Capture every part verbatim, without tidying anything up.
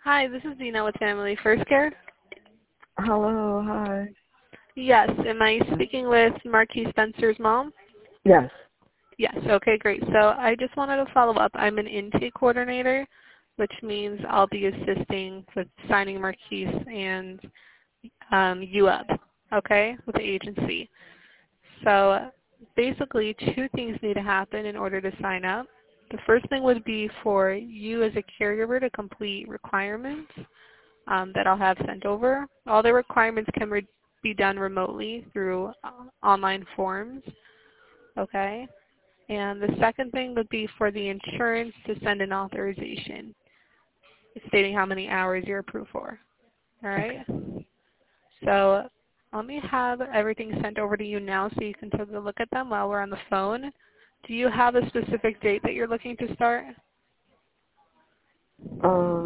Hi, this is Dina with Family First Care. Hello, hi. Yes, am I speaking with Marquis Spencer's mom? Yes. Yes, okay, great. So I just wanted to follow up. I'm an intake coordinator, which means I'll be assisting with signing Marquis and um, U up, okay, with the agency. So basically two things need to happen in order to sign up. The first thing would be for you as a caregiver to complete requirements um, that I'll have sent over. All the requirements can re- be done remotely through uh, online forms, okay? And the second thing would be for the insurance to send an authorization stating how many hours you're approved for, all right? Okay. So let me have everything sent over to you now so you can take a look at them while we're on the phone. Do you have a specific date that you're looking to start? Uh,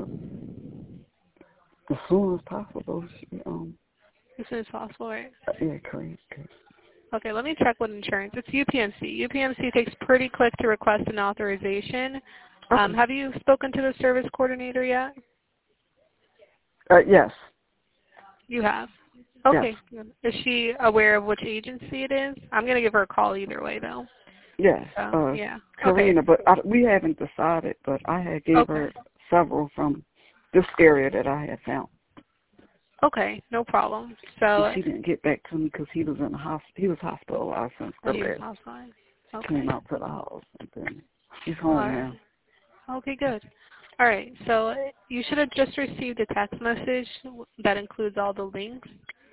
as soon as possible. Um, As soon as possible, right? yeah, correct. correct. Okay, let me check with insurance. It's U P M C. U P M C takes pretty quick to request an authorization. Um, Okay. have you spoken to the service coordinator yet? Uh, yes. You have. Yes. Okay. Is she aware of which agency it is? I'm going to give her a call either way, though. Yes. So, Uh, yeah. Okay. Karina, but I, we haven't decided, but I had gave Okay. her several from this area that I had found. Okay, no problem. And So, she didn't get back to me because he was in the hospital. He was hospitalized since oh, the he was last. offline. Came Okay. out to the house and then he's All home right. now. Okay, good. All right, so you should have just received a text message that includes all the links.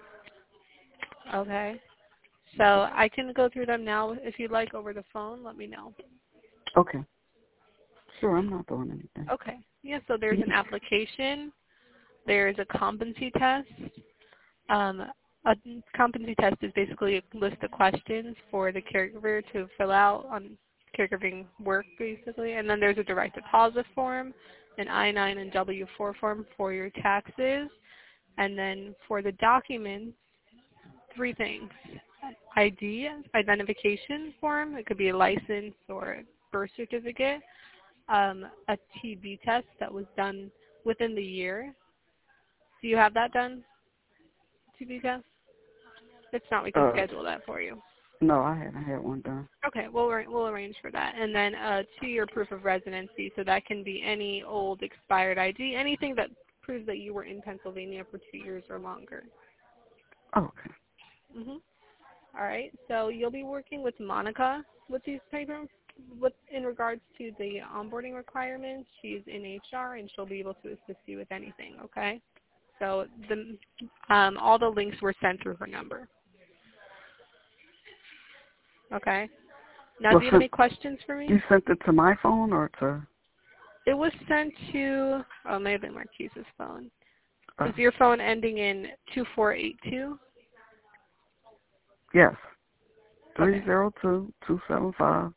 Okay. So I can go through them now. If you'd like over the phone, let me know. Okay. Sure, I'm not doing anything. Okay. Yeah, so there's an application. There's a competency test. Um, a competency test is basically a list of questions for the caregiver to fill out on caregiving work, basically. And then there's a direct deposit form, an I nine and W four form for your taxes. And then for the documents, three things. I D, identification form. It could be a license or a birth certificate. Um, a T B test that was done within the year. Do you have that done, T B test? If not, we can Uh, schedule that for you. no, I haven't had one done. Okay, we'll we'll arrange for that. And then a two-year proof of residency, so that can be any old expired I D, anything that proves that you were in Pennsylvania for two years or longer. Oh, okay. Mhm. All right. So you'll be working with Monica with these papers. With in regards to the onboarding requirements, she's in H R and she'll be able to assist you with anything. Okay. So the um, all the links were sent through her number. Okay. Now, Well, do you have since any questions for me? you sent it to my phone or to? It was sent to, oh, maybe Marquise's phone. Uh, Is your phone ending in two four eight two? yes. Three Okay. zero two two seven five.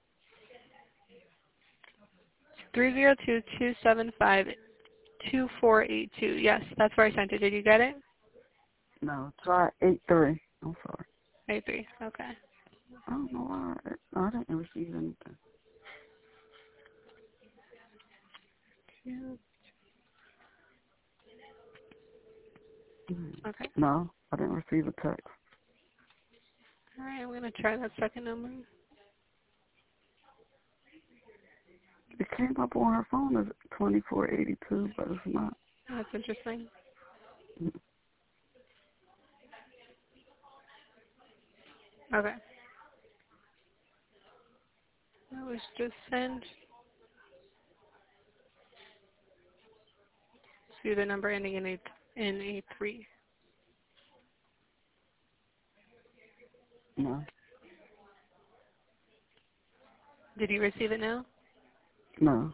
three zero two two seven five two four eight two. Yes, that's where I sent it. Did you get it? No, try eight three. I'm sorry. eight three. Okay. I don't know why. I, I didn't receive anything. Two- Hmm. Okay. No, I didn't receive a text. All right, I'm going to try that second number. It came up on her phone as twenty four eighty two, but it's not. That's interesting. Okay. That was just sent to the number ending in eight in eight three. No, Did you receive it now? no.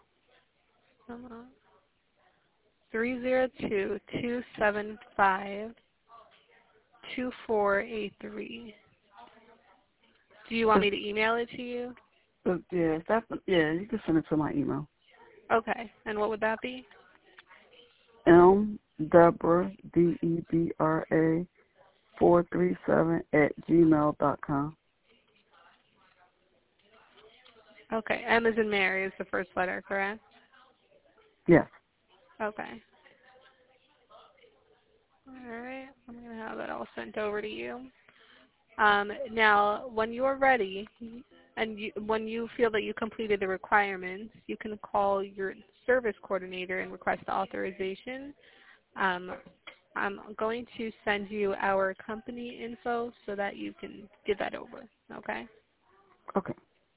Three zero two two seven five two four eight three. Do you want It's, me to email it to you? it's, yeah, that's, yeah, you can send it to my email. Okay. And what would that be? M Deborah D E B R A four three seven at gmail dot com. Okay. M as in Mary is the first letter, correct? Yes. Okay. I'm going to have that all sent over to you. Um, now, when you are ready, and you, when you feel that you completed the requirements, you can call your service coordinator and request the authorization. Um, I'm going to send you our company info so that you can get that over, okay? Okay.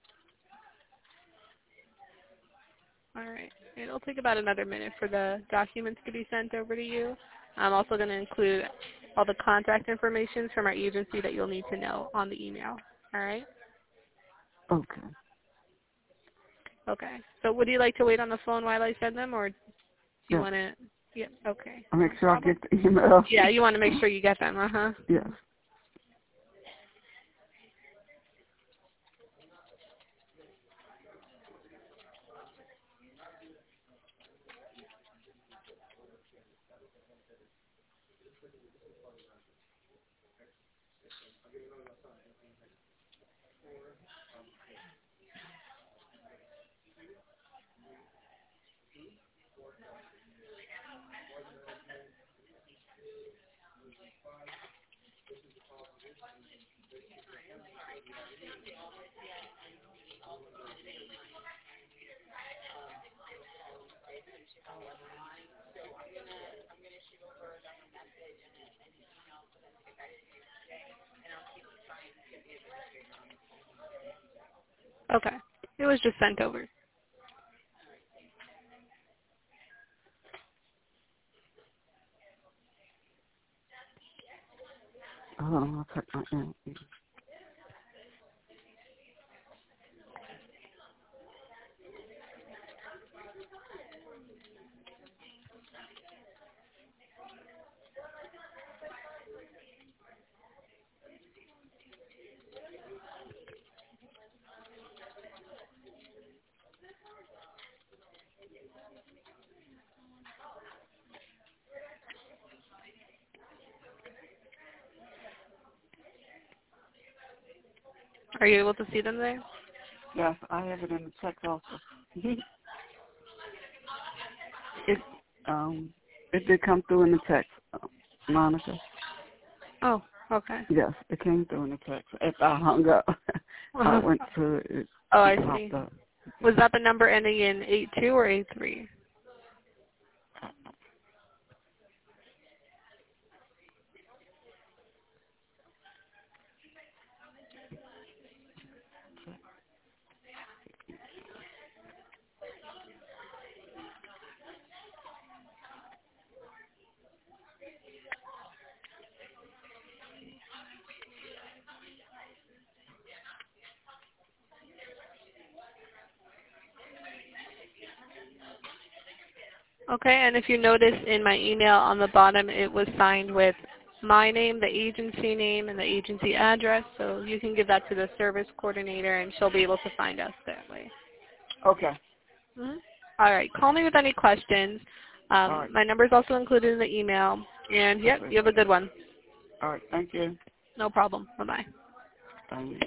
All right. It'll take about another minute for the documents to be sent over to you. I'm also going to include all the contact information from our agency that you'll need to know on the email. All right? Okay. Okay. So would you like to wait on the phone while I send them, or do you Yeah. want to? Yeah. Okay. I'll make No sure problem. I get the email. Yeah, you want to make sure you get them, uh-huh. Yes. Okay. It was just sent over. Hold on, I'll check my email. Are you able to see them there? Yes, I have it in the text also. it um it did come through in the text, uh, Monica. Oh, okay. Yes, it came through in the text. After I hung up, I went to it. Oh, I it see. popped up. Was that the number ending in eight two or eight three? Okay, and if you notice in my email on the bottom, it was signed with my name, the agency name, and the agency address, so you can give that to the service coordinator, and she'll be able to find us that way. Okay. Mm-hmm. All right, call me with any questions. Um, All right. My number is also included in the email, and yep, Okay. you have a good one. All right. Thank you. No problem. Bye-bye. Thank you.